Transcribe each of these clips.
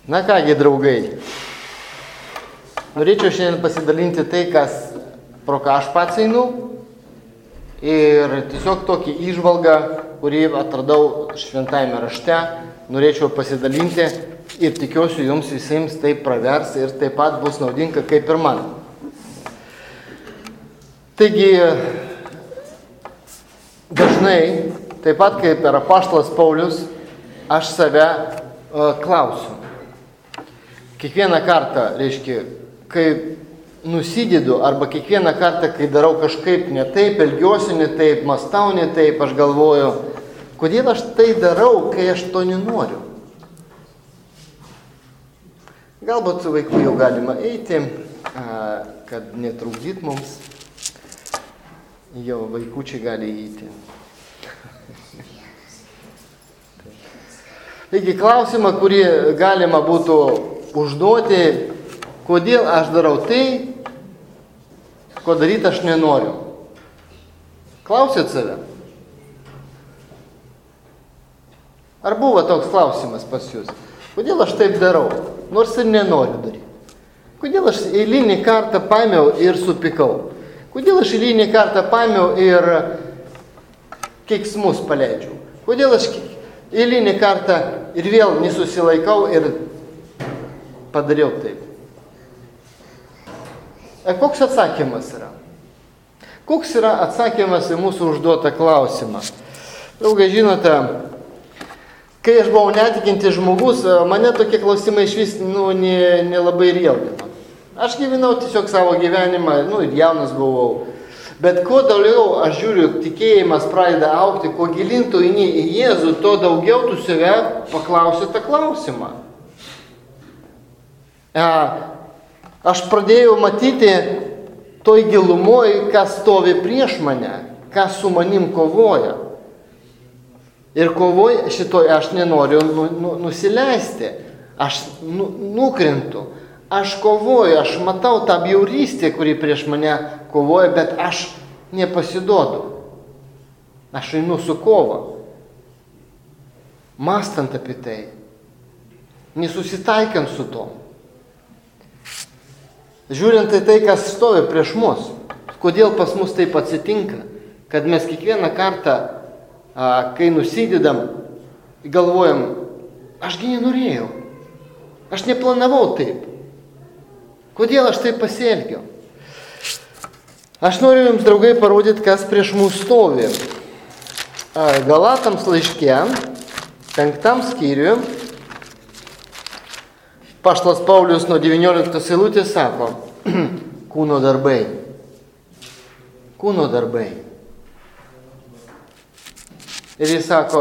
Na kągi, draugai, norėčiau šiandien pasidalinti tai, pro ką aš pats einu ir tiesiog tokį įžvalgą, kurį atradau šventajame rašte, norėčiau pasidalinti ir tikiuosi jums visiems tai pravers ir taip pat bus naudinga kaip ir man. Taigi, dažnai, taip pat kaip ir apaštalas Paulius, aš save klausiu. Kiekvieną kartą, reiškia, kai nusidedu arba kiekvieną kartą, kai darau kažkaip ne taip, elgiuosi ne taip, mąstau ne taip, aš galvoju, kodėl aš tai darau, kai aš to nenoriu. Galbūt su vaiku jau galima eiti, kad netrukdyt mums. Jau vaikučiai gali eiti. Taigi klausimą, kurį galima būtų užduoti, kodėl aš darau tai, ko daryti aš nenoriu. Klausėt save? Ar buvo toks klausimas pas jūs? Kodėl aš taip darau, nors ir nenoriu daryti? Kodėl aš eilinį kartą paėmiau ir supykau? Kodėl aš eilinį kartą paėmiau ir keiksmus paleidžiau? Kodėl aš eilinį kartą ir vėl nesusilaikau ir padariau taip? Koks atsakymas yra? Koks yra atsakymas į mūsų užduotą klausimą? Draugai, žinote, kai aš buvau netikintis žmogus, mane tokie klausimai iš vis nelabai jaudino. Aš gyvenau tiesiog savo gyvenimą, ir jaunas buvau. Bet kuo daugiau aš žiūriu, tikėjimas pradeda augti, kuo gilintų į Jėzų, to daugiau tu save paklausi tą klausimą. Aš pradėjau matyti toj gilumoj, kas stovi prieš mane, kas su manim kovoja. Ir kovoja šitoj aš nenoriu nusileisti, aš nukrintu. Aš kovoju, aš matau tą bjaurystę, kuri prieš mane kovoja, bet aš nepasiduodu. Aš einu su kova. Mąstant apie tai, nesusitaikant su to. Žiūrint į tai, kas stovi prieš mus, kodėl pas mus taip atsitinka, kad mes kiekvieną kartą, kai nusidedam, galvojam, ašgi nenorėjau, aš neplanavau taip. Kodėl aš taip pasielgiau? Aš noriu jums, draugai, parodyti, kas prieš mūsų stovi. Galatams laiške, 5 skyriuje, apaštalas Paulius nuo 19 eilutės sako, kūno darbai. Kūno darbai. Ir jis sako,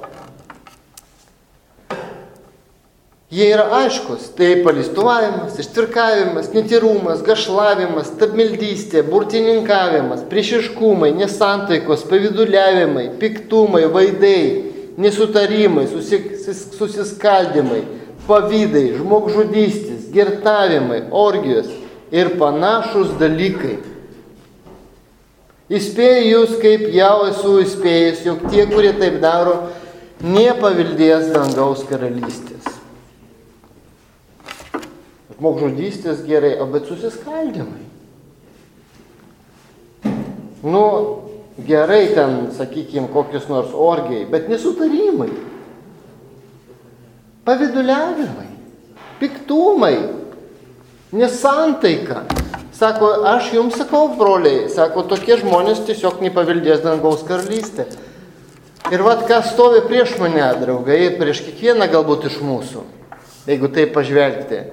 jie yra aiškus, tai palistuvavimas, ištvirkavimas, netyrumas, gašlavimas, stabmeldystė, burtininkavimas, priešiškumai, nesantaikos, pavyduliavimai, piktumai, vaidai, nesutarimai, susiskaldimai, pavydai, žmogžudystės, girtavimai, orgijos ir panašus dalykai. Įspėju jūs, kaip jau esu įspėjęs, jog tie, kurie taip daro, nepaveldės dangaus karalystės. Žmogžudystės gerai, bet susiskaldimai. Gerai ten, sakykime, kokius nors orgiai, bet nesutarimai. Pavyduliavimai, piktumai, nesantaika. Sako, aš jums sakau, broliai, sako, tokie žmonės tiesiog nepaveldės dangaus karalystę. Ir kas stovi prieš mane, draugai, prieš kiekvieną galbūt iš mūsų, jeigu taip pažvelgti.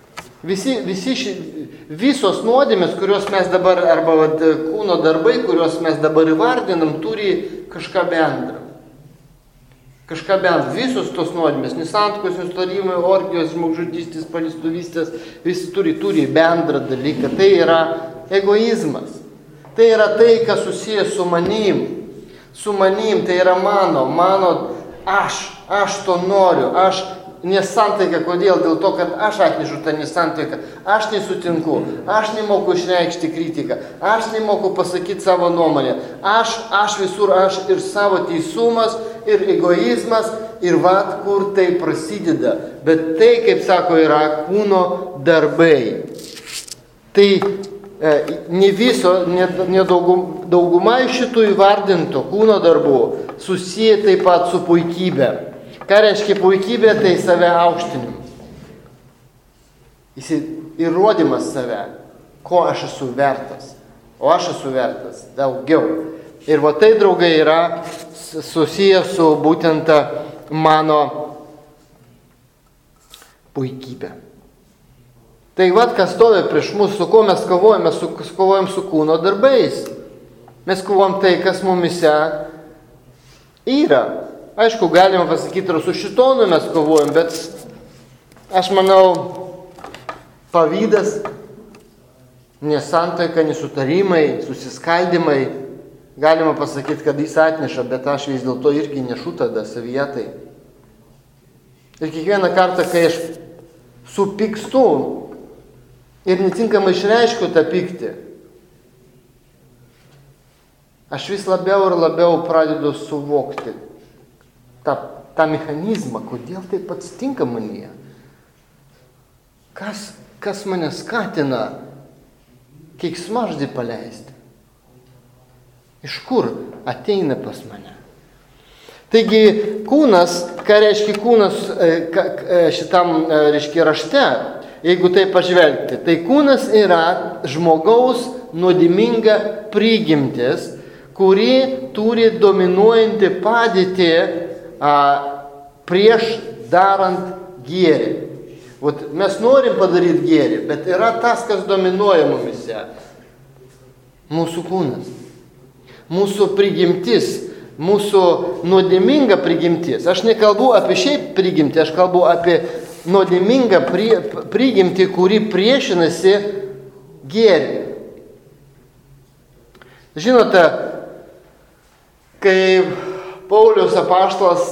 Visos nuodėmės, kurios mes dabar, arba kūno darbai, kuriuos mes dabar įvardinam, turi kažką bendrą. Kažką bent, visos tos nuodėmės, nesantaikos, nesutarimai, orgijos, žmogžudystės, palistuvystės, visi turi bendrą dalyką. Tai yra egoizmas. Tai yra tai, kas susijęs su manim. Su manim, tai yra mano, aš to noriu, aš nesantaika, kodėl? Dėl to, kad aš atnešu tą nesantaiką, aš nesutinku, aš nemoku išreikšti kritiką, aš nemoku pasakyti savo nuomonę, aš visur, aš ir savo teisumas, ir egoizmas, ir vat kur tai prasideda. Bet tai, kaip sako, yra kūno darbai. Tai ne viso, ne dauguma iš šitų įvardintų kūno darbų susiję taip pat su puikybė. Ką reiškia puikybė? Tai save aukštinimas. Įrodymas save, ko aš esu vertas. O aš esu vertas daugiau. Ir va tai, draugai, yra susiję su būtent mano puikybė. Tai va, kas stovi prieš mus, su kuo mes kovojame, kovojam su kūno darbais. Mes kovojam tai, kas mumise yra. Aišku, galima pasakyti, ir su šitonu mes kovojam, bet aš manau, pavydas, nesantaika, nesutarimai, susiskaldimai, galima pasakyti, kad jis atneša, bet aš vis dėlto irgi nešu tada savietai. Ir kiekvieną kartą, kai aš supykstu ir netinkamai išreiškiu tą pyktį, aš vis labiau ir labiau pradedu suvokti tą mechanizmą, kodėl taip atsitinka manyje. Kas mane skatina keiksmažodį paleisti? Iš kur ateina pas mane? Taigi kūnas, ką reiškia kūnas šitam reiškia rašte, jeigu tai pažvelgti, tai kūnas yra žmogaus nuodėminga prigimtis, kuri turi dominuojantį padėtį prieš darant gėrį. Vat mes norim padaryti gėrį, bet yra tas, kas dominuoja mumise. Mūsų kūnas. Mūsų prigimtis, mūsų nuodėminga prigimtis. Aš nekalbu apie šiaip prigimtį, aš kalbu apie nuodėmingą prigimtį, kuri priešinasi gėrį. Žinote, kai Paulius apaštalas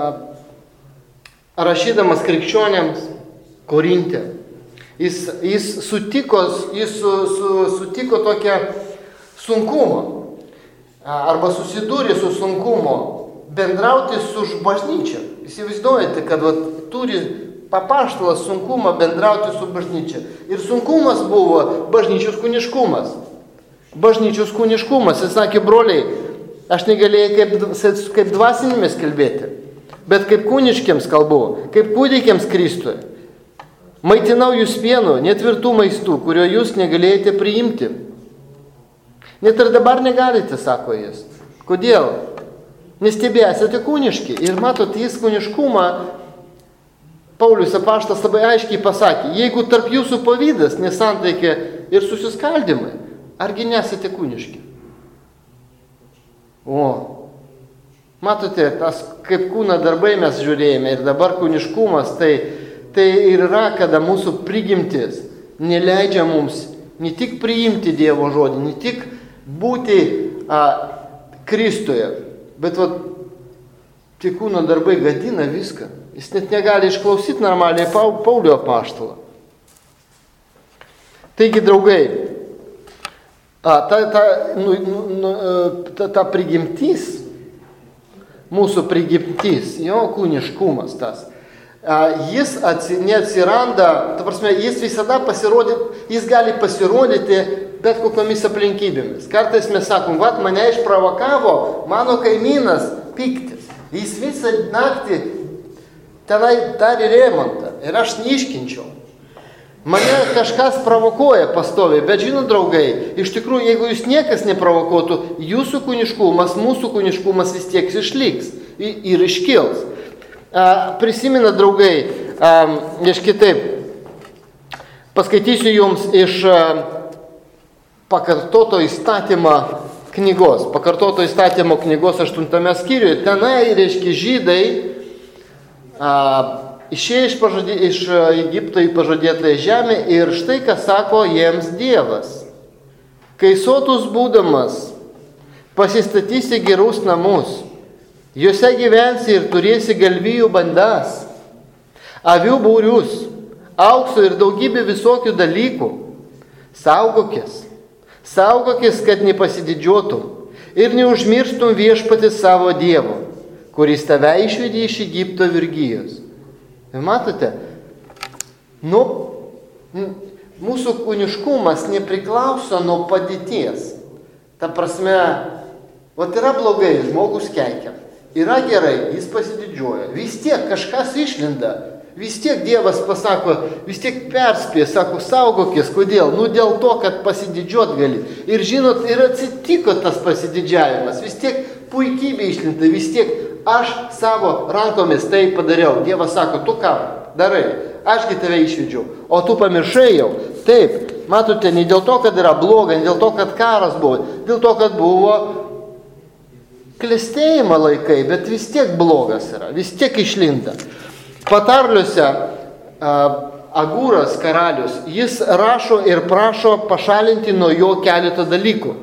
rašydamas krikščionėms Korinte, jis sutiko tokią sunkumą arba susidūrė su sunkumu bendrauti su bažnyčia. Įsivaizduojate, kad turi apaštalas sunkumą bendrauti su bažnyčia. Ir sunkumas buvo bažnyčios kūniškumas. Bažnyčios kūniškumas. Jis sakė, broliai, aš negalėjau kaip dvasinėmis kalbėti, bet kaip kūniškiams kalbu, kaip kūdikiams Kristuje. Maitinau jūs pienu, netvirtų maistų, kurio jūs negalėjote priimti. Net ir dabar negalite, sako jis. Kodėl? Nes tebe esate kūniški. Ir matot, jis kūniškumą, Paulius apaštalas labai aiškiai pasakė, jeigu tarp jūsų pavydas, nesantaikė ir susiskaldimai, argi nesate kūniški? O, matote, tas kaip kūno darbai mes žiūrėjome ir dabar kūniškumas, tai ir yra, kada mūsų prigimtis neleidžia mums ne tik priimti Dievo žodį, ne tik būti Kristuje, bet tie kūno darbai gadina viską. Jis net negali išklausyti normaliai Paulio apaštalą. Taigi, draugai, ta prigimtis, mūsų prigimtis, jo kūniškumas tas, jis neatsiranda, ta prasme, jis visada jis gali pasirodyti bet kokiomis aplinkybėmis. Kartais mes sakom, mane išprovokavo mano kaimynas piktis. Jis visą naktį tenai darė remontą ir aš neiškinčiau. Mane kažkas provokuoja pastoviai, bet žinot, draugai, iš tikrųjų, jeigu jūs niekas neprovokuotų, jūsų kūniškumas, mūsų kūniškumas vis tiek išliks ir iškils. Prisimena, draugai, iš kitaip, paskaitysiu jums iš Pakartoto įstatymo knygos. Pakartoto įstatymo knygos 8 skyriuje. Tenai, reiškia, žydai išėjo iš Egipto į pažadėtąją žemę ir štai ką sako jiems Dievas. Kai sotus būdamas pasistatysi gerus namus, juose gyvensi ir turėsi galvijų bandas, avių būrius, aukso ir daugybė visokių dalykų. Saugokis, kad nepasididžiuotum ir neužmirstum viešpatį savo Dievo, kuris tave išvedė iš Egipto vergijos. Ir matote, mūsų kūniškumas nepriklauso nuo padėties. Ta prasme, yra blogai, žmogus keikia. Yra gerai, jis pasididžiuoja. Vis tiek kažkas išlinda. Vis tiek Dievas pasako, vis tiek perspėja, sako, saugokis, kodėl? Dėl to, kad pasididžiuot gali. Ir žinot, ir atsitiko tas pasididžiavimas. Vis tiek puikybė išlinda, vis tiek aš savo rankomis tai padariau. Dievas sako, tu ką darai? Ašgi tave išvedžiau. O tu pamiršai jau. Taip, matote, ne dėl to, kad yra bloga, ne dėl to, kad karas buvo, dėl to, kad buvo klestėjimo laikai, bet vis tiek blogas yra, vis tiek išlinda. Patarliuose Agūras karalius, jis rašo ir prašo pašalinti nuo jo keletą dalykų.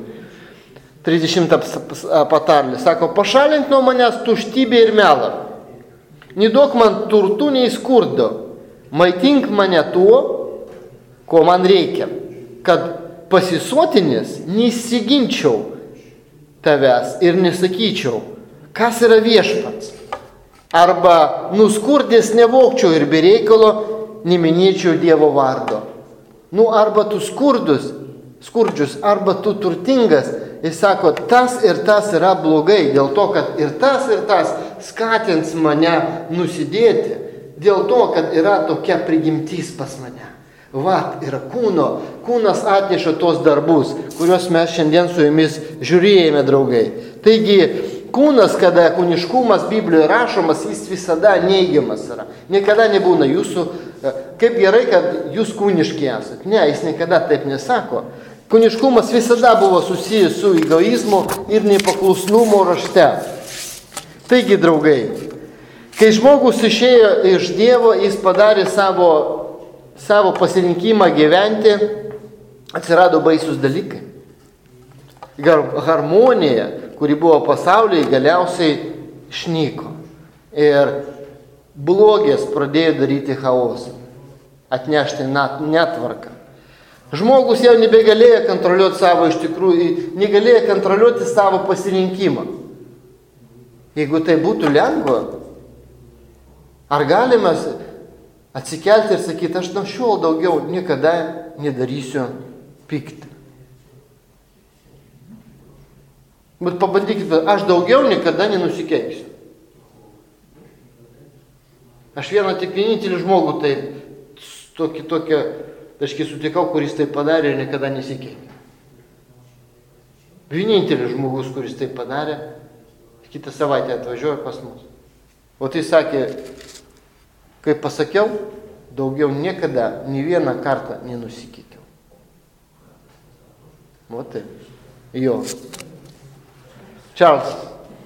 30 patarlė, sako, pašalink nuo manęs tuštybę ir melą. Neduok man turtų nei skurdo, maitink mane tuo, ko man reikia, kad pasisotinės neįsiginčiau tavęs ir nesakyčiau, kas yra viešpats. Arba nuskurdęs nevokčiau ir be reikalo neminėčiau Dievo vardo. Arba tu skurdžius, arba tu turtingas. Ir sako, tas ir tas yra blogai, dėl to, kad ir tas skatins mane nusidėti. Dėl to, kad yra tokia prigimtis pas mane. Yra kūnas atneša tos darbus, kuriuos mes šiandien su jumis žiūrėjome, draugai. Taigi, kūnas, kada kūniškumas Biblijoje rašomas, jis visada neigiamas yra. Niekada nebūna jūsų, kaip gerai, kad jūs kūniški esat. Ne, jis niekada taip nesako. Kūniškumas visada buvo susijęs su egoizmu ir nepaklusnumo rašte. Taigi, draugai, kai žmogus išėjo iš Dievo, jis padarė savo pasirinkimą gyventi, atsirado baisus dalykai. Harmonija, kuri buvo pasaulyje, galiausiai išnyko. Ir blogis pradėjo daryti chaosą, atnešti netvarką. Žmogus jau nebegalėjo kontroliuoti savo, iš tikrųjų, negalėjo kontroliuoti savo pasirinkimą. Jeigu tai būtų lengva, ar galime atsikelti ir sakyti, aš nuo šiol daugiau niekada nedarysiu pyktį. Bet pabandykite, aš daugiau niekada nenusikeiksiu. Aš tik vienintelį žmogų tokį, sutikau, kuris tai padarė ir niekada nesikeitė. Vienintelis žmogus, kuris tai padarė, kitą savaitę atvažiuoja pas mus. O tai sakė, kaip pasakiau, daugiau niekada, nė vieną kartą nenusikeikiau. O taip. Jo. Čarlzas.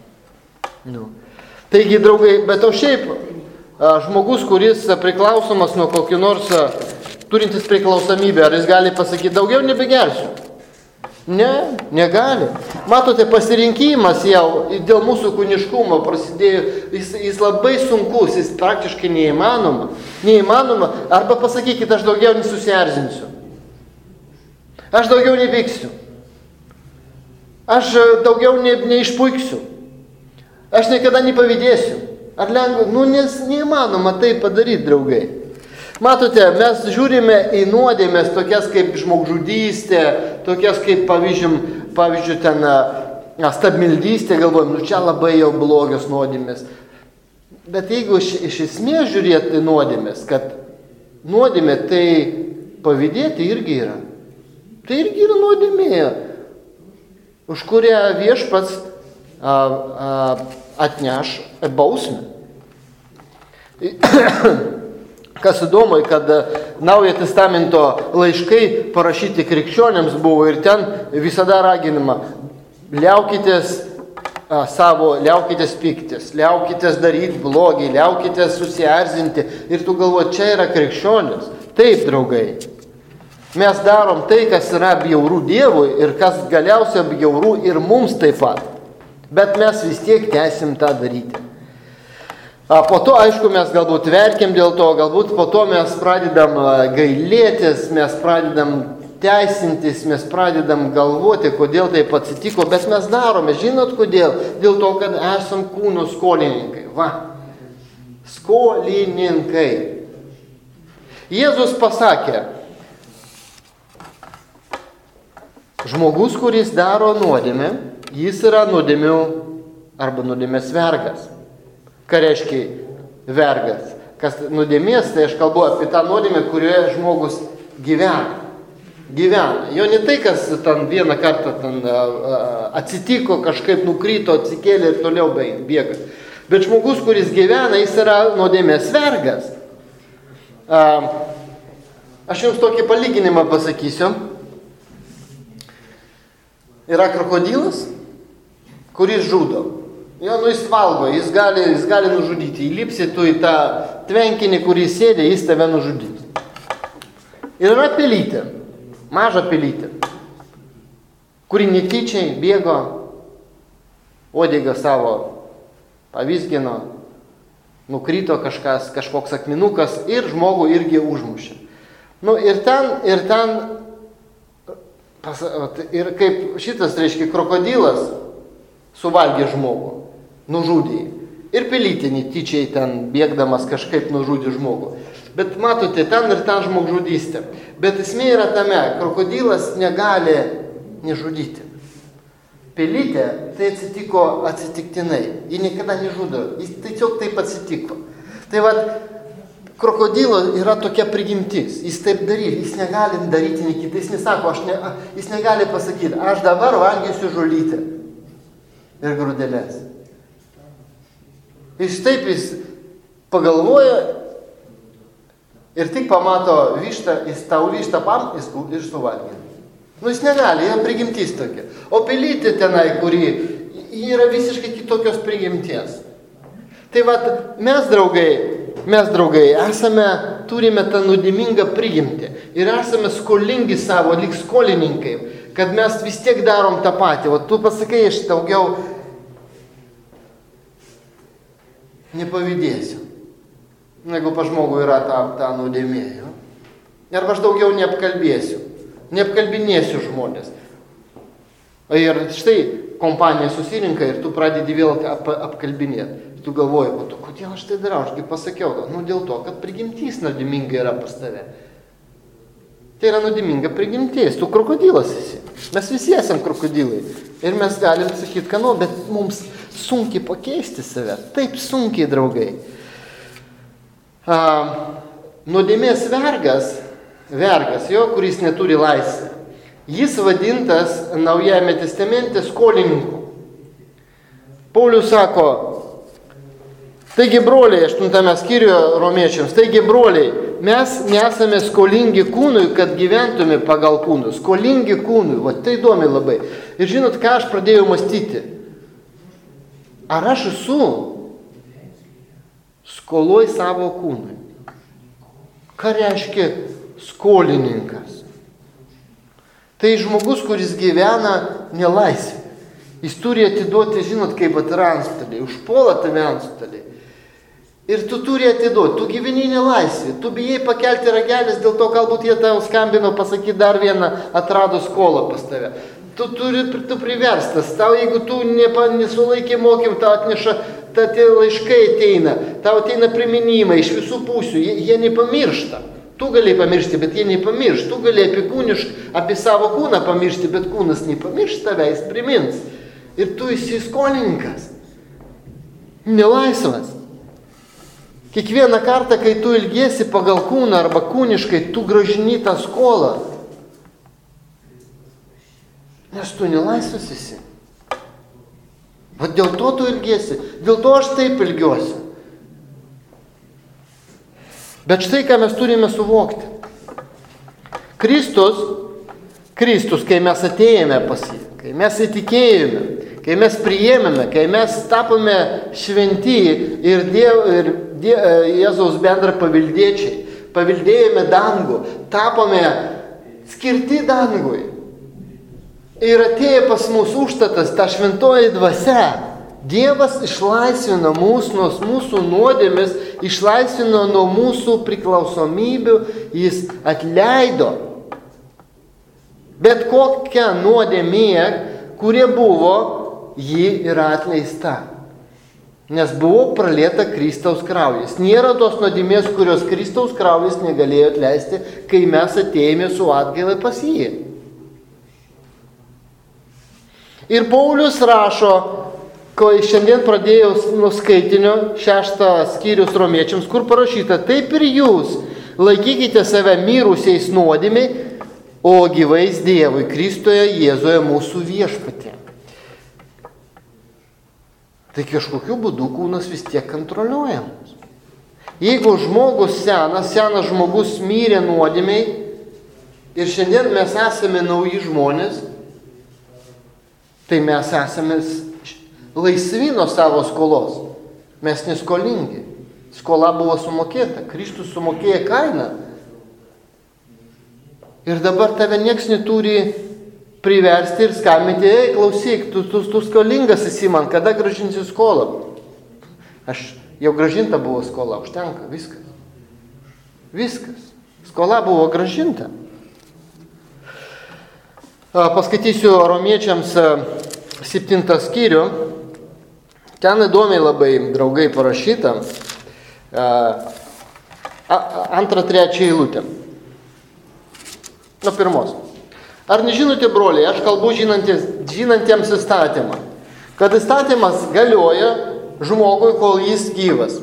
Taigi, draugai, bet o šiaip žmogus, kuris priklausomas nuo kokio nors turintis priklausomybę, ar jis gali pasakyti, daugiau nebegersiu? Ne, negali. Matote, pasirinkimas jau dėl mūsų kūniškumo prasidėjo, jis labai sunkus, jis praktiškai neįmanoma. Arba pasakykite, aš daugiau nesusierzinsiu. Aš daugiau nepyksiu. Aš daugiau neišpuiksiu. Aš niekada nepavydėsiu. Ar lengva? Nes neįmanoma tai padaryti, draugai. Matote, mes žiūrime į nuodėmės tokias kaip žmogžudystė, tokias kaip pavyzdžiui ten stabmeldystė, galvojam, čia labai jau blogios nuodėmės. Bet jeigu iš esmės žiūrėti nuodėmės, kad nuodėmė tai pavydėti irgi yra. Tai irgi yra nuodėmė, už kurią viešpats atneš bausmę. Kas įdomu, kad Naujojo testamento laiškai parašyti krikščionėms buvo ir ten visada raginama, liaukitės piktis, liaukitės daryti blogį, liaukitės susierzinti. Ir tu galvoji, čia yra krikščionis. Taip, draugai. Mes darom tai, kas yra bjauru Dievui ir kas galiausiai bjauru ir mums taip pat. Bet mes vis tiek tęsim tą daryti. Po to, aišku, mes galbūt verkiam dėl to, galbūt po to mes pradedam gailėtis, mes pradedam teisintis, mes pradedam galvoti, kodėl taip atsitiko, bet mes darome, žinot kodėl? Dėl to, kad esam kūno skolininkai. Va, skolininkai. Jėzus pasakė, žmogus, kuris daro nuodėmę, jis yra nuodėmių arba nuodėmės vergas. Ką reiškia vergas? Kas nuodėmės, tai aš kalbu apie tą nuodėmę, kurioje žmogus gyvena. Jo ne tai, kas ten vieną kartą ten atsitiko, kažkaip nukrito, atsikėlė ir toliau bėga. Bet žmogus, kuris gyvena, jis yra nuodėmės vergas. Aš jums tokį palyginimą pasakysiu. Yra krokodilas, kuris žudo. Jis valgo, jis gali nužudyti. Įlipsi tu į tą tvenkinį, kurį sėdė, jis tave nužudyti. Ir yra pelytė. Maža pelytė, kuri netyčiai bėgo, uodegą savo pavizgino, nukrito kažkoks akmenukas ir žmogų irgi užmušė. Ir kaip šitas, reiškia, krokodilas suvalgė žmogų, nužudė. Ir pelytė netyčiai ten bėgdamas kažkaip nužudė žmogų. Bet matote, ten ir ten žmogžudystė. Bet esmė yra tame, krokodilas negali nežudyti. Pelytė tai atsitiko atsitiktinai. Ji niekada nežudo. Jis tiesiog taip atsitiko. Tai vat, krokodilo yra tokia prigimtis. Jis taip darys. Jis negali daryti nei kitą. Jis nesako, jis negali pasakyti, aš dabar valgysiu žolytę ir grūdeles. Ir taip jis pagalvoja, ir tik pamato vištą, jis tau vištą ir suvalgė. Jis negali, jie prigimtis tokia. O pelytė tenai, kuri yra visiškai kitokios prigimties. Tai vat, mes draugai, turime tą nuodėmingą prigimtį. Ir esame skolingi savo, lyg skolininkai, kad mes vis tiek darom tą patį. O tu pasakai, aš daugiau nepavydėsiu. Jeigu pa žmogų yra ta nuodėmė. Arba aš daugiau neapkalbinėsiu žmonės. Ir štai kompanija susirinka ir tu pradedi vėl apkalbinėti. Tu galvoji, kodėl aš tai darau, ašgi pasakiau. Dėl to, kad prigimtis nuodėminga yra pas tave. Tai yra nuodėminga prigimtis, tu krokodilas esi. Mes visi esam krokodilai. Ir mes galim sakyti, bet mums sunkiai pakeisti save. Taip sunkiai, draugai. Nuodėmės vergas, kuris neturi laisvę. Jis vadintas Naujajame testamente skolininku. Paulius sako, taigi broliai, 8 skyriuje romiečiams, taigi broliai, mes nesame skolingi kūnui, kad gyventume pagal kūnų. Skolingi kūnui, tai įdomi labai. Ir žinot, ką aš pradėjau mąstyti? Ar aš esu skoloj savo kūnui? Ką reiškia skolininkas? Tai žmogus, kuris gyvena nelaisvė. Jis turi atiduoti, žinot, kaip antstoliai, užpuola tave antstoliai. Ir tu turi atiduoti, tu gyveni nelaisvė, tu bijai pakelti ragelis, dėl to galbūt jie tau skambino pasakyti dar vieną atrado skolą pas tave. Tu priverstas, tau jeigu tu nesulaikė mokymų, tau atneša, tie laiškai ateina, tau ateina priminimai iš visų pusių, jie nepamiršta. Tu gali pamiršti, bet jie nepamirš. Tu gali apie savo kūną pamiršti, bet kūnas nepamirš tave, jis primins. Ir tu esi skolininkas. Nelaisvas. Kiekvieną kartą, kai tu ilgiesi pagal kūną arba kūniškai, tu grąžini tą skolą. Nes tu nelaisvas esi. Bet dėl to tu ilgiesi. Dėl to aš taip ilgiuosi. Bet štai ką mes turime suvokti. Kristus, kai mes atėjome pas jį, kai mes įtikėjome, kai mes priėmėme, kai mes tapome šventi ir Jėzaus bendra pavildiečiai, pavildėjome dangų, tapome skirti dangui. Ir atėjo pas mus užtatas, ta šventoji dvasia. Dievas išlaisvino mus nuo mūsų nuodėmės, išlaisvino nuo mūsų priklausomybių, jis atleido. Bet kokia nuodėmė, kurie buvo, ji yra atleista. Nes buvo pralieta Kristaus kraujas. Nėra tos nuodėmės, kurios Kristaus kraujas negalėjo atleisti, kai mes atėjome su atgailai pas jį. Ir Paulius rašo, kai šiandien pradėjau nuo skaitinio 6 skyrius Romiečiams, kur parašyta, taip ir jūs laikykite save mirusiais nuodėmei, o gyvais Dievui, Kristuje Jėzuje mūsų viešpatie. Tai kažkokiu būdu kūnas vis tiek kontroliuojamas. Jeigu žmogus senas žmogus mirė nuodėmei ir šiandien mes esame nauji žmonės, tai mes esame laisvi nuo savo skolos. Mes neskolingi. Skola buvo sumokėta. Kristus sumokėjo kainą. Ir dabar tave nieks neturi priversti ir skambinti, ei, klausyk, tu skolingas esi man, kada grąžinsi skolą? Aš jau grąžinta buvo skola, užtenka, viskas. Viskas. Skola buvo grąžinta. Paskaitysiu Romiečiams 7 skyrių. Ten įdomiai labai, draugai, parašyta. 2-3 eilutė. Nuo 1. Ar nežinote, broliai, aš kalbu žinantiems įstatymą, kad įstatymas galioja žmogui, kol jis gyvas.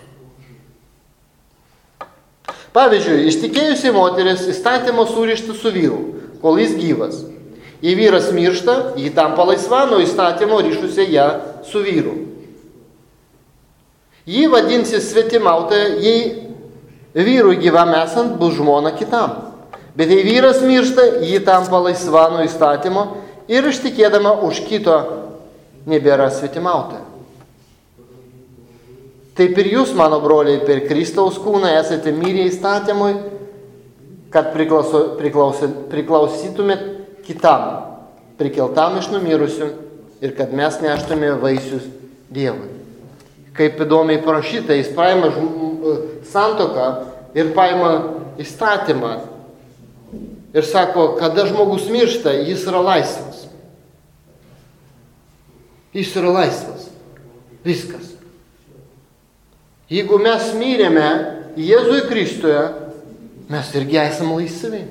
Pavyzdžiui, ištekėjusi moteris įstatymo surišta su vyru, kol jis gyvas. Jei vyras miršta, jį tampa laisva nuo įstatymo ryšusi ją su vyru. Ji vadinsis svetimautoja, jei vyrui gyvam esant bus žmona kitam. Bet jei vyras miršta, ji tampa laisva nuo įstatymo ir ištikėdama už kito nebėra svetimautoja. Taip ir jūs, mano broliai, per Kristaus kūną esate mirę įstatymui, kad priklausytumėt kitam, prikeltam iš numirusių ir kad mes neštume vaisius Dievui. Kaip įdomiai parašyta, jis paima santuoką ir paima įstatymą ir sako, kada žmogus miršta, jis yra laisvas. Jis yra laisvas. Viskas. Jeigu mes mirėme Jėzui Kristuje, mes irgi esame laisvi.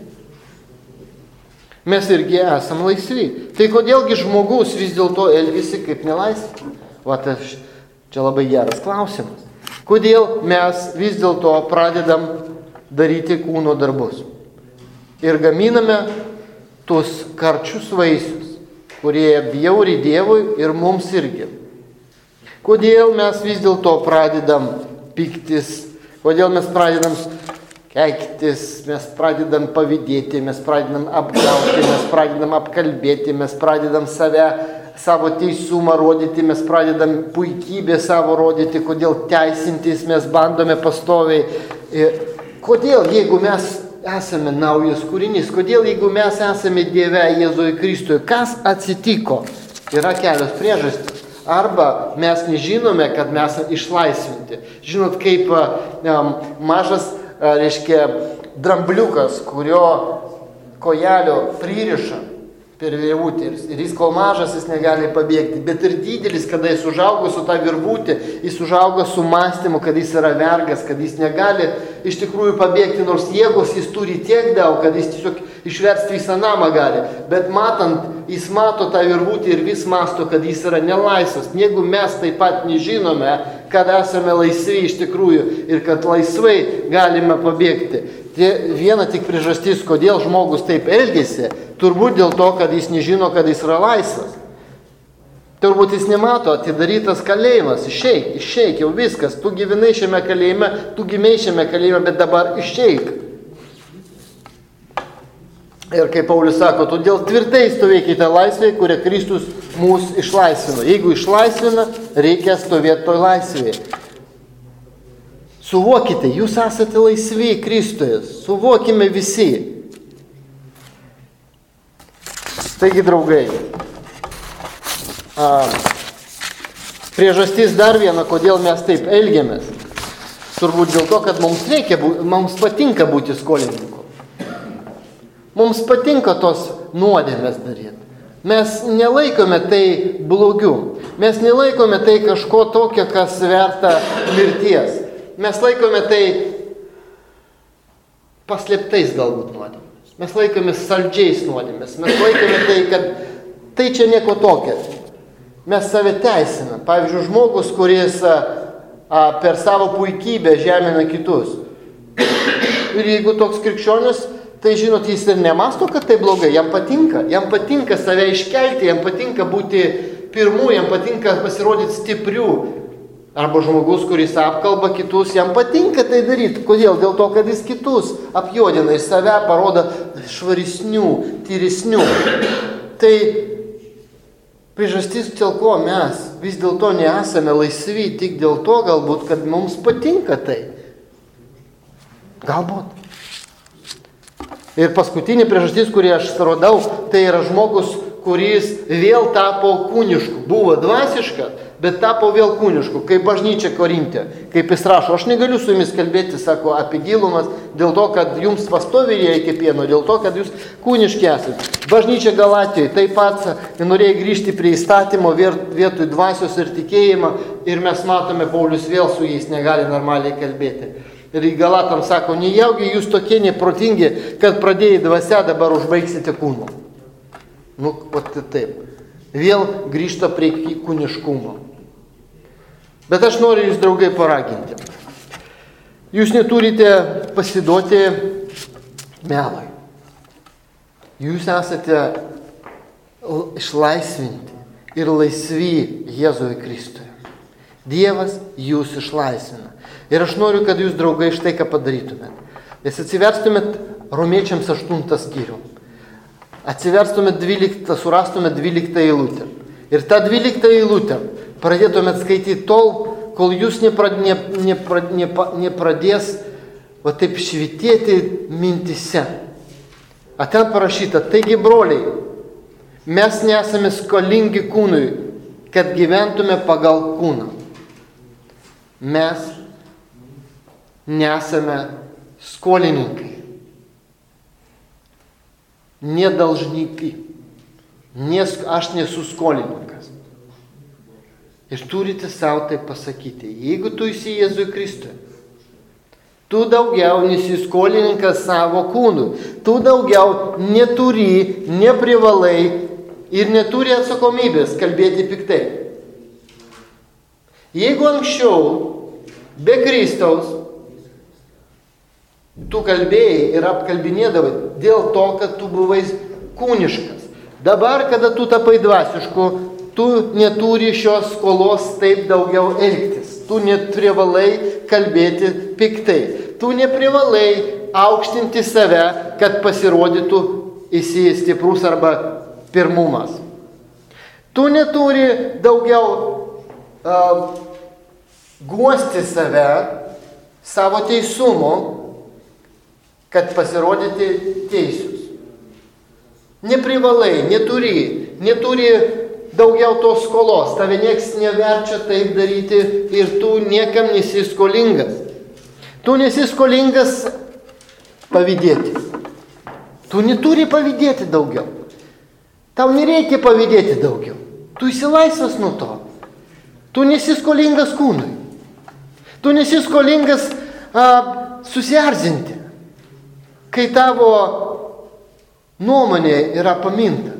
Mes irgi esame laisvi. Tai kodėlgi žmogus vis dėlto elgiasi kaip nelaisvas? Čia labai geras klausimas. Kodėl mes vis dėlto pradedam daryti kūno darbus? Ir gaminame tuos karčius vaisius, kurie bjauri Dievui ir mums irgi. Kodėl mes vis dėlto pradedam piktis? Kodėl mes pradedam keiktis, mes pradedam pavydėti, mes pradedam apgauti, mes pradedam apkalbėti, mes pradedam savo teisumą rodyti, mes pradedam puikybę savo rodyti, kodėl teisintis mes bandome pastoviai. Kodėl, jeigu mes esame naujas kūrinys, kodėl, jeigu mes esame Dieve Jėzuje Kristuje, kas atsitiko? Yra kelios priežastys. Arba mes nežinome, kad mes išlaisvinti. Žinot, kaip mažas, reiškia, drambliukas, kurio kojelio pririša per virvutę. Ir jis, kol mažas, jis negali pabėgti. Bet ir didelis, kada jis užauga su tą virvutę, jis užauga su mąstymu, kad jis yra vergas, kad jis negali iš tikrųjų pabėgti, nors jėgos jis turi tiek daug, kad jis tiesiog išversti visą namą gali. Bet matant, jis mato tą virvutę ir vis masto, kad jis yra nelaisvas. Jeigu mes taip pat nežinome, kad esame laisvi iš tikrųjų ir kad laisvai galime pabėgti. Tai viena tik priežastis, kodėl žmogus taip elgėsi, turbūt dėl to, kad jis nežino, kad jis yra laisvas. Turbūt jis nemato, atidarytas kalėjimas, išeik, jau viskas, tu gyvenai šiame kalėjime, tu gimei šiame kalėjime, bet dabar išeik. Ir kaip Paulius sako, todėl tvirtai stovėkite laisvėje, kurią Kristus mus išlaisvino. Jeigu išlaisvina, reikia stovėti toj laisvėje. Suvokite, jūs esate laisvi Kristuje, suvokime visi. Taigi, draugai, priežastis dar viena, kodėl mes taip elgiamės. Turbūt dėl to, kad mums patinka būti skolininku. Mums patinka tos nuodėmės daryti. Mes nelaikome tai blogiu. Mes nelaikome tai kažko tokio, kas verta mirties. Mes laikome tai paslėptais galbūt nuodėmės. Mes laikome saldžiais nuodėmės. Mes laikome tai, kad tai čia nieko tokio. Mes save teisinam. Pavyzdžiui, žmogus, kuris per savo puikybę žemina kitus. Ir jeigu toks krikščionis, tai žinot, jis ir nemasto, kad tai blogai. Jam patinka save iškelti, jam patinka būti pirmu, jam patinka pasirodyti stipriu. Arba žmogus, kuris apkalba kitus, jam patinka tai daryti. Kodėl? Dėl to, kad jis kitus apjuodina, jis save parodo švaresnių, tyresnių. Tai priežastis, dėl ko mes vis dėlto nesame laisvi, tik dėl to galbūt, kad mums patinka tai. Galbūt. Ir paskutinė priežastis, kurį aš radau, tai yra žmogus, kuris vėl tapo kūnišku. Buvo dvasiškas, bet tapo vėl kūnišku, kaip bažnyčia Korinte. Kaip jis rašo, aš negaliu su jumis kalbėti, sako, apie gilumas, dėl to, kad jums pastoviai reikia pieno, dėl to, kad jūs kūniški esate. Bažnyčia Galatijoje taip pat norėjo grįžti prie įstatymo vietoj dvasios ir tikėjimą, ir mes matome, Paulius vėl su jais negali normaliai kalbėti. Ir Galatam sako, nejaugi jūs tokie neprotingi, kad pradėjai dvasia, dabar užbaigsite kūnu. Nu, taip. Vėl grįžta prie kūniškumo. Bet aš noriu jūs, draugai, paraginti. Jūs neturite pasiduoti melui. Jūs esate išlaisvinti ir laisvi Jėzuje Kristuje. Dievas jūs išlaisvina. Ir aš noriu, kad jūs, draugai, štai ką padarytumėt. Jūs atsiverstumėt Romiečiams 8 skyrių. Atsiverstumėt 12, surastumėt 12 eilutę. Ir tą 12 eilutę pradėtumėt skaityti tol, kol jūs nepradės va taip švitėti mintise. A ten parašyta, taigi, broliai, mes nesame skolingi kūnui, kad gyventume pagal kūną. Mes nesame skolininkai, nedalžnykai, aš nesu skolininkas. Ir turite savo tai pasakyti, jeigu tu esi Jėzui Kristui, tu daugiau nesi skolininkas savo kūnui, tu daugiau neturi, neprivalai ir neturi atsakomybės kalbėti piktai. Jeigu anksčiau be Kristaus tu kalbėjai ir apkalbinėdavai dėl to, kad tu buvai kūniškas. Dabar, kada tu tapai dvasišku, tu neturi šios skolos taip daugiau elgtis. Tu neprivalai kalbėti piktai. Tu neprivalai aukštinti save, kad pasirodytų esi stiprus arba pirmumas. Tu neturi daugiau guosti save, savo teisumu, kad pasirodyti teisius. Neprivalai, neturi daugiau tos skolos, tave nieks neverčia taip daryti ir tu niekam nesi skolingas. Tu nesi skolingas pavydėti. Tu neturi pavydėti daugiau. Tau nereikia pavydėti daugiau. Tu esi laisvas nuo to. Tu nesi skolingas kūnui. Tu nesi skolingas susierzinti, kai tavo nuomonė yra paminta.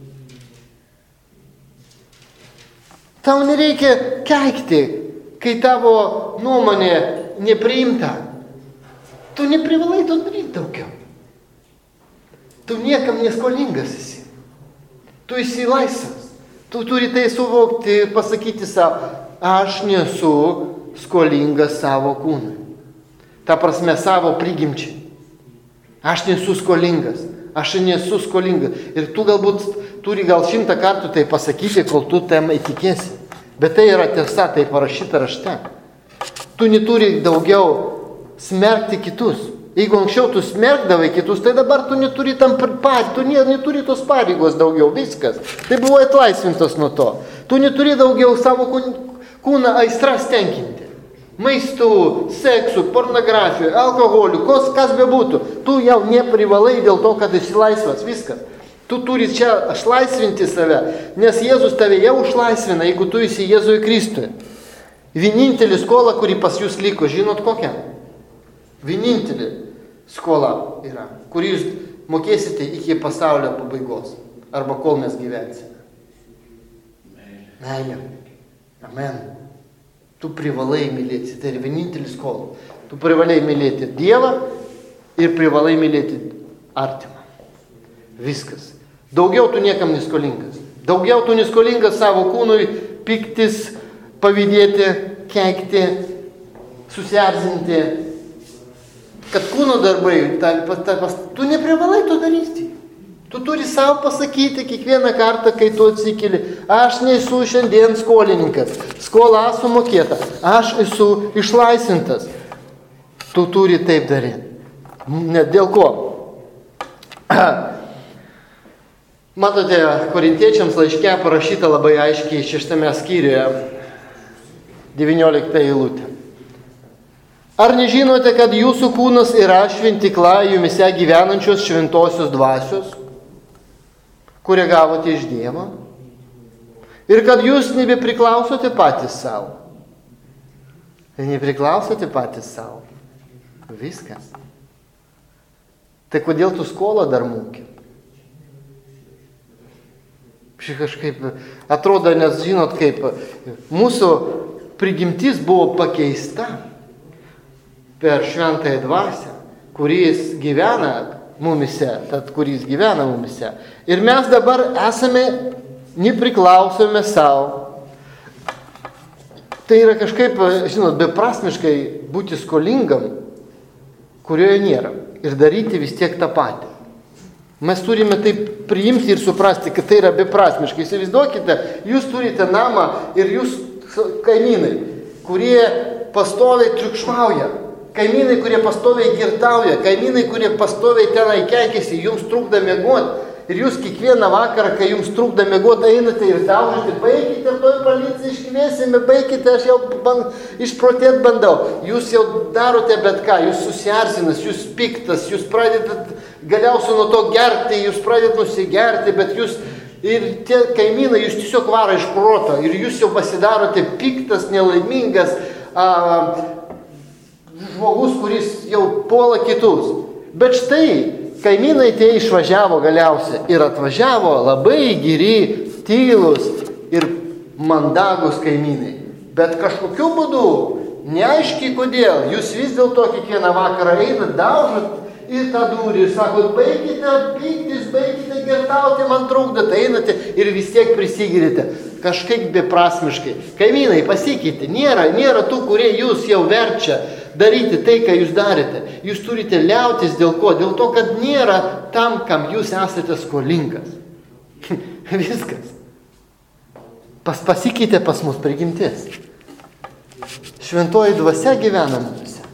Tau nereikia keikti, kai tavo nuomonė nepriimta. Tu neprivalai to daryti daugiau. Tu niekam neskolingas esi. Tu esi laisvas. Tu turi tai suvokti ir pasakyti savo, aš nesu skolingas savo kūnui. Ta prasme, savo prigimčiai. Aš nesu skolingas. Ir tu galbūt turi gal 100 kartų tai pasakyti, kol tu tam įtikėsi. Bet tai yra tiesa, tai parašyta rašte. Tu neturi daugiau smerkti kitus. Jeigu anksčiau tu smerkdavai kitus, tai dabar tu neturi neturi tos pareigos daugiau, viskas. Tai buvo atlaisvintas nuo to. Tu neturi daugiau savo kūną aistras tenkinti. Maistu, seksu, pornografiju, alkoholiu, kas bebūtų. Tu jau neprivalai dėl to, kad esi laisvas. Viskas. Tu turi čia išlaisvinti save, nes Jėzus tave jau išlaisvina, jeigu tu esi Jėzui Kristui. Vienintelė skola, kuri pas jūs liko, žinot kokia? Vienintelė skola yra, kurį jūs mokėsite iki pasaulio pabaigos, arba kol mes gyvensime. Meilė. Amen. Tu privalai mylėti, tai yra vienintelė skola. Tu privalai mylėti Dievą ir privalai mylėti artimą. Viskas. Daugiau tu niekam neskolingas. Daugiau tu neskolingas savo kūnui piktis, pavydėti, keikti, susierzinti. Kad kūno darbai, tu neprivalai to daryti. Tu turi savo pasakyti kiekvieną kartą, kai tu atsikeli, aš nesu šiandien skolininkas, skola sumokėta, aš esu išlaisvintas. Tu turi taip daryti. Net dėl ko? Matote, korintiečiams laiške parašyta labai aiškiai 6 skyriuje, 19 eilutė. Ar nežinote, kad jūsų kūnas yra šventykla jumise gyvenančios šventosios dvasios, kurią gavote iš Dievo, ir kad jūs nebepriklausote patys savo? Nepriklausote patys savo. Viskas. Tai kodėl tu skolą dar moki? Kažkaip atrodo, nes žinot, kaip mūsų prigimtis buvo pakeista per šventąją dvasią, kuris gyvena mumise, kuris gyvena mumise. Ir mes dabar esame nepriklausomi savo. Tai yra kažkaip, žinot, beprasmiškai būti skolingam, kurioje nėra. Ir daryti vis tiek tą patį. Mes turime taip priimti ir suprasti, kad tai yra beprasmiškai. Įsivaizduokite, jūs turite namą ir jūs kaimynai, kurie pastoviai triukšmauja. Kaimynai, kurie pastoviai girtauja. Kaimynai, kurie pastoviai tenai keikiasi, jums trukda miegoti. Ir jūs kiekvieną vakarą, kai jums trukda miegoti, einate ir daužite, baikite, toj policiją iškviesime, baikite, aš jau išprotėt bandau. Jūs jau darote bet ką, jūs susierzinas, jūs piktas, jūs pradedat galiausiai nuo to gerti, jūs pradedat nusigerti, bet jūs ir tie kaimynai jūs tiesiog varo iš proto ir jūs jau pasidarote piktas, nelaimingas žmogus, kuris jau puola kitus. Bet štai, kaimynai tie išvažiavo galiausiai ir atvažiavo labai geri, tylus ir mandagus kaimynai. Bet kažkokiu būdu, neaiškiai kodėl, jūs vis dėlto kiekvieną vakarą einat, daužat į tą durį ir sakot, baikite pyktis, baikite girtauti, man trukdat, einate ir vis tiek prisigirite. Kažkaip beprasmiškai. Kaimynai, pasikeitė, nėra tų, kurie jūs jau verčia daryti tai, ką jūs darėte. Jūs turite liautis dėl ko? Dėl to, kad nėra tam, kam jūs esate skolingas. Viskas. Pasikeitė pas mus prigimtis. Šventoji dvasia gyvena mumise.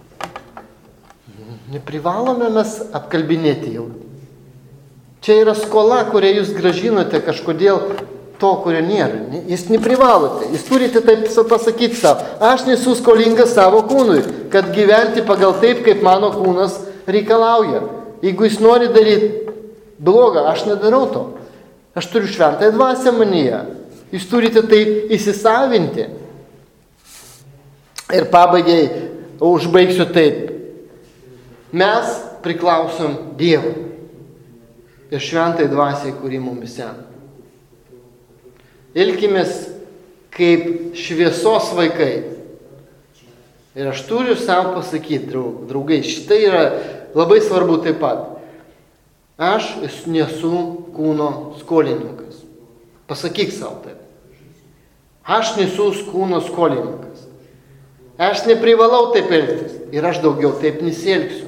Neprivalome mes apkalbinėti jau. Čia yra skola, kurią jūs gražinote kažkodėl to, kurio nėra. Jūs neprivalote. Jūs turite taip pasakyti savo. Aš nesu skolingas savo kūnui, kad gyventi pagal taip, kaip mano kūnas reikalauja. Jeigu jis nori daryti blogą, aš nedarau to. Aš turiu šventąją dvasią manyje. Jūs turite taip įsisavinti. Ir pabaigai užbaigsiu taip. Mes priklausom Dievui ir šventai dvasiai, kuri mumise. Elkimės kaip šviesos vaikai. Ir aš turiu savo pasakyti, draugai, šitai yra labai svarbu taip pat. Aš nesu kūno skolininkas. Pasakyk savo taip. Aš nesu kūno skolininkas. Aš neprivalau taip elgtis. Ir aš daugiau taip nesielgsiu.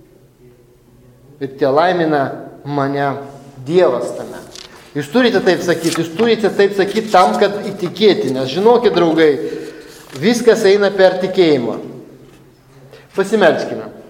Ir te laimina mane Dievas tame. Jūs turite taip sakyti tam, kad įtikėti, nes žinokit, draugai, viskas eina per tikėjimą. Pasimelskime.